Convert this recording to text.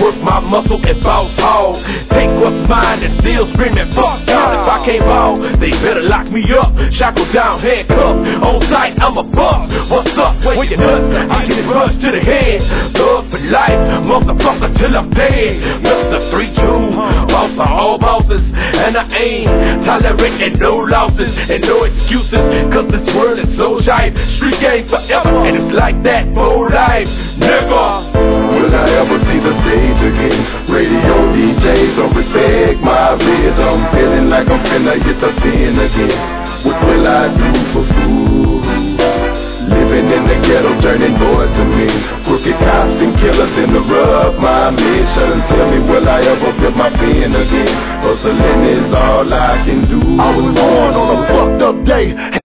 work my muscle and boss hog. Take what's mine and still screaming fuck y'all. If I can't ball, they better lock me up. Shackled down, handcuffed, on sight, I'm a bust. What's up, where you nuts? I get rushed to the head. Thug for life, motherfucker till I'm dead. Mr. 3-2, boss of all bosses. And I ain't tolerating no losses and no excuses, cause this world is so tight. Street game forever, and it's like that for life, nigga. Will I ever see the stage again? Radio DJs don't respect my rhythm. Feeling like I'm finna hit the pen again. What will I do for food? Living in the ghetto, turning boys to me. Crooked cops and killers interrupt my mission. Tell me, will I ever flip my pen again? Hustling is all I can do. I was born on a fucked up day.